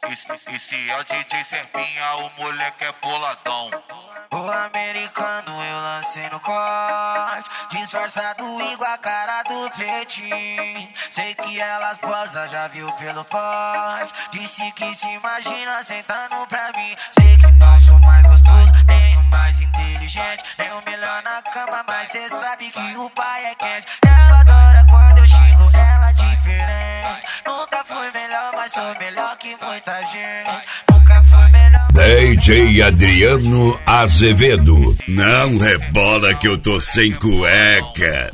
Esse é o DJ Serpinha, o moleque é boladão. O americano eu lancei no corte, disfarçado igual a cara do pretinho. Sei que elas posam, já viu pelo porte. Disse que se imagina sentando pra mim. Sei que não sou mais gostoso, nem o mais inteligente, nem o melhor na cama, mas cê sabe que o pai é quente. Ela adora quando eu xingo, ela é diferente. Nunca fui melhor, mas sou melhor que muita gente. Nunca fui melhor. DJ Adriano Azevedo. Não rebola que eu tô sem cueca.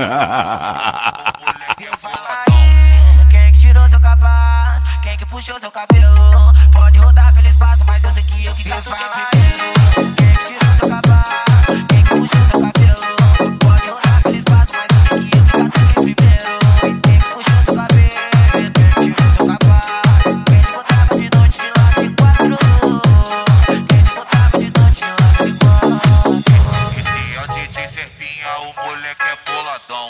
Aí, quem que tirou seu capaz? Quem que puxou seu cabelo? Pode rodar pelo espaço, mas eu sei que eu que gasto quem que tirou seu capaz? Quem que puxou seu cabelo? Pode rodar pelo espaço, mas eu sei que eu que gasto primeiro. Quem que puxou seu cabelo? Quem que tirou seu capaz? Quem te botava de noite de lado de quatro? Quem te botava de noite de lado de quatro? Esse é o DJ Serpinha, o moleque é boladão.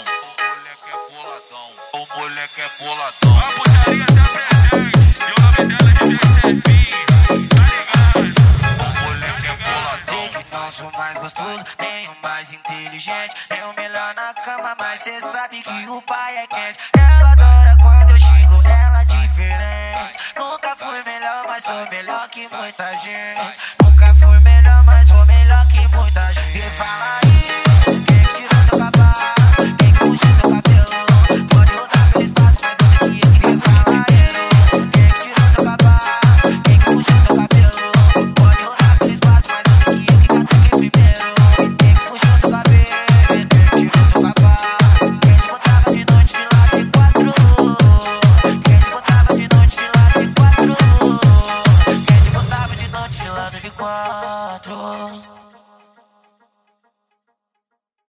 O moleque é boladão. A putaria tá presente e o nome dela é DJ Serpinha, tá ligado? O moleque é boladão. Sei que não sou mais gostoso, nem o mais inteligente, nem o melhor na cama, mas cê sabe que o pai é quente. Ela adora quando eu xingo, ela é diferente. Nunca fui melhor, mas sou melhor que muita gente. Nunca fui melhor, mas sou melhor que muita gente. E fala aí, quem tirou seu capaz? Quem que puxou seu cabelo? Pode rodar pelo espaço, mas eu sei que eu que fala aí, quem tirou seu capaz? Quem que puxou seu cabelo? Pode rodar pelo espaço, mas eu sei que eu que gato primeiro. Quem que puxou seu cabelo? Quem tirou seu capaz? Quem te botava de noite de lado de quatro? Quem te botava de noite de lado de quatro? Quem te botava de noite de lado de quatro?